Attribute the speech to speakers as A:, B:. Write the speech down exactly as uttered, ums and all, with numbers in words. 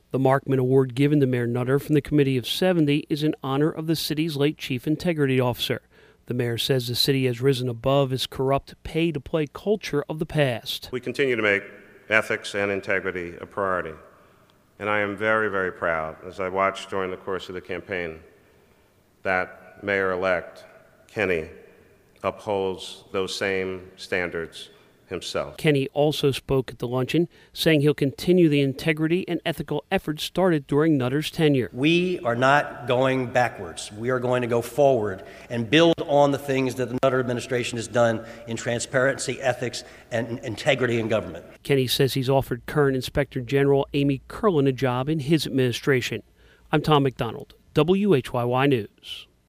A: The Markman Award given to Mayor Nutter from the Committee of seventy is in honor of the city's late Chief Integrity Officer. The mayor says the city has risen above its corrupt pay-to-play culture of the past.
B: We continue to make ethics and integrity a priority, and I am very, very proud, as I watched during the course of the campaign, that Mayor-elect Kenney upholds those same standards himself.
A: Kenney also spoke at the luncheon, saying he'll continue the integrity and ethical efforts started during Nutter's tenure.
C: We are not going backwards. We are going to go forward and build on the things that the Nutter administration has done in transparency, ethics, and integrity in government.
A: Kenney says he's offered current Inspector General Amy Curlin a job in his administration. I'm Tom McDonald, W H Y Y News.